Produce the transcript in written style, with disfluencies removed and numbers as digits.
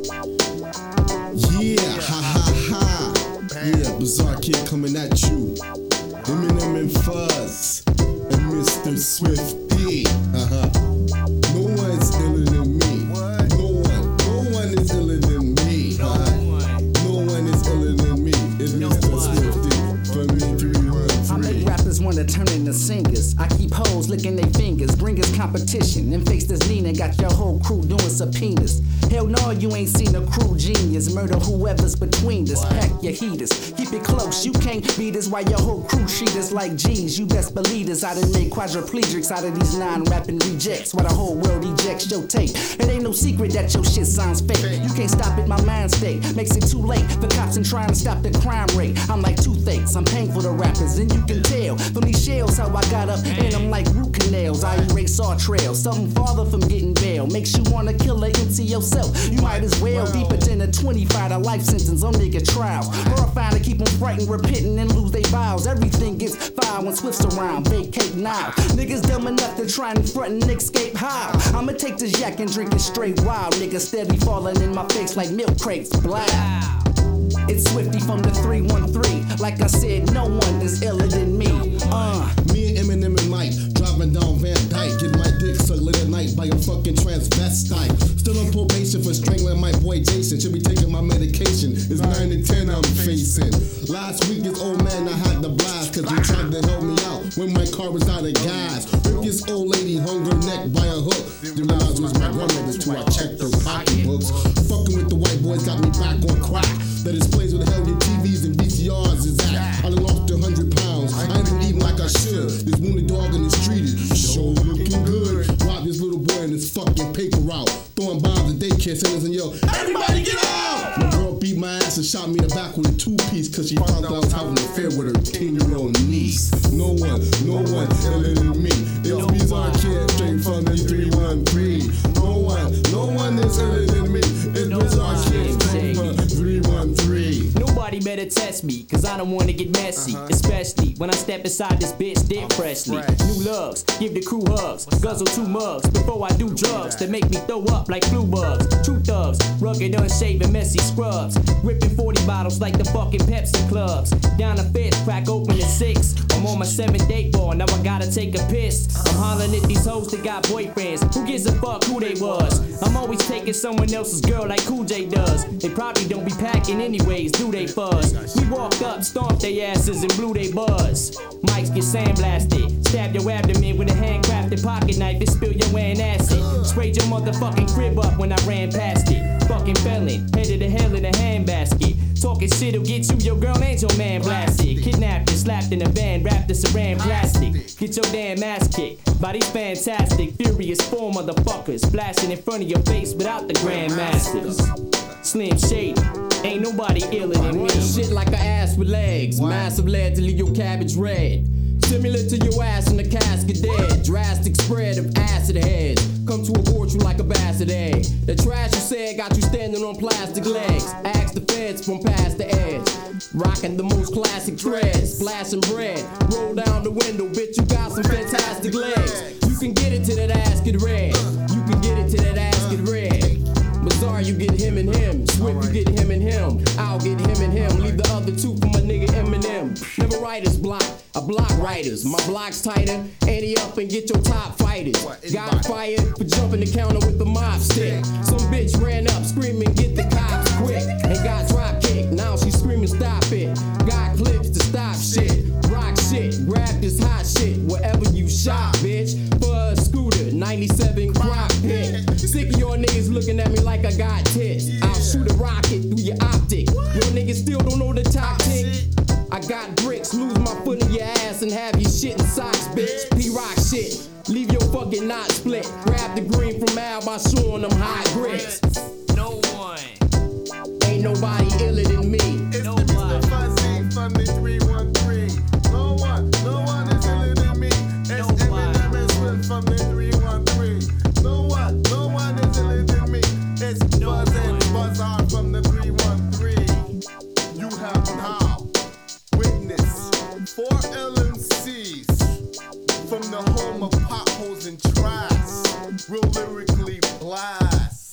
Yeah, ha ha ha. Yeah, Bizarre Kid coming at you. Eminem and Fuzz and Mr. Swifty. No one's iller than me. No one is iller than me. No one is iller than me. It's Mr. Swifty from me 313. I make rappers wanna turn into singers. I keep hoes licking their fingers, bring us competition. And fix this Nina, got your whole crew doing subpoenas. Hell no, you ain't seen a crew genius. Murder whoever's between us, pack your heaters. Keep it close, you can't beat us while your whole crew treat us like G's. You best believe us, I done made quadriplegics out of these non-rapping rejects. While the whole world ejects your tape. It ain't no secret that your shit sounds fake. You can't stop it, my mind state makes it too late. The cops ain't trying to stop the crime rate. I'm like toothaches, I'm painful to rappers, and you can tell from these shells how I got up in them like root canals. I erase all trails, something farther from getting bail. Makes you wanna kill or empty yourself. You might as well deeper than a 25 to life sentence on nigga trials. Horrifying to keep them frightened, repenting and lose their vows. Everything gets filed when Swift's around. Vacate now. Niggas dumb enough to try and front and escape how? I'ma take this yak and drink it straight wild. Niggas steady falling in my face like milk crates. Blah. It's Swifty from the 313. Like I said, no one is iller than me. Me and Eminem and Mike driving down Van Dyke, getting my dick sucked late at night by a fucking transvestite. Still on probation for strangling my boy Jason. Should be taking my medication. It's 9 to 10 I'm facing. Last week this old man I had to blast cause he tried to help me out when my car was out of gas. Ripped this old lady hung her neck by a hook. Didn't realize it was my grandmother's too. I checked her pocketbooks. Fucking with the white boys got me back on crack. That displays where the hell your TVs and VCRs is at. I done lost 100 pounds. I ain't been eating like I should. This wounded dog in the street is so looking good. Robbed this little boy in his fucking paper route. Throwing bombs at daycare centers and yo, everybody get out! My girl beat my ass and shot me in the back with a 2-piece cause she found out I was having an affair with her 10-year-old niece. No one iller than me. It's Bizarre Kid straight from the 313. No one is iller than me. It's Bizarre Kid straight from 313. Nobody better test me, cause I don't wanna get messy. Especially when I step inside this bitch dead freshly. New lugs, give the crew hugs. Guzzle 2 mugs before I do drugs that make me throw up like flu bugs. True thugs, rugged, unshaven, messy scrubs. Ripping 40 bottles like the fucking Pepsi clubs. Down the fifth, crack open at 6. I'm on my 7th date ball, now I gotta take a piss. I'm hollering at these hoes that got boyfriends. Who gives a fuck who they was? I'm always taking someone else's girl like Cool J does. They probably don't be packing anyways, do they fuzz? We walked up, stomped their asses and blew they buzz. Mics get sandblasted, stab your abdomen with a handcrafted pocket knife and spill your wearing acid. Sprayed your motherfucking crib up when I ran past it. Fucking felon, headed to hell in a handbasket. Talking shit'll get you, your girl ain't your man blasted. Kidnapped and slapped in a van, wrapped in saran plastic. Get your damn ass kicked by these fantastic, furious 4 motherfuckers. Blasting in front of your face without the Grandmasters. Slim Shady, ain't nobody iller than me. Shit like an ass with legs, massive lead to leave your cabbage red. Similar to your ass in the casket dead. Drastic spread of acid heads. Come to abort you like a bastard egg. The trash you said got you standing on plastic legs. Ask the feds from past the edge. Rocking the most classic threads. Splashing bread. Roll down the window, bitch, you got some fantastic legs. You can get it to that ass get red. You can get it to that ass get red. Bizarre, you get him and him. Swift, you get him and him. I'll get him and him. Leave the other 2 for my nigga Eminem. Never writer's block, I block writers. My block's tighter. Ante up and get your top fighters. Got fired for jumping the counter with the mop stick. Some bitch ran up screaming, get the cops quick. And got drop kicked. Now she screaming, stop it. Got clips to stop shit. Rock shit. Grab this hot shit wherever you shop, bitch. For a scooter, 97 crop pit. Sick of your niggas looking at me like I got tits. I'll shoot a rocket through your optic. Your niggas still don't know the tactic. I got bricks, lose my foot in your ass and have your shit in socks, bitch. P-Rock shit, leave your fucking knot split. Grab the green from Al by showing them high grip.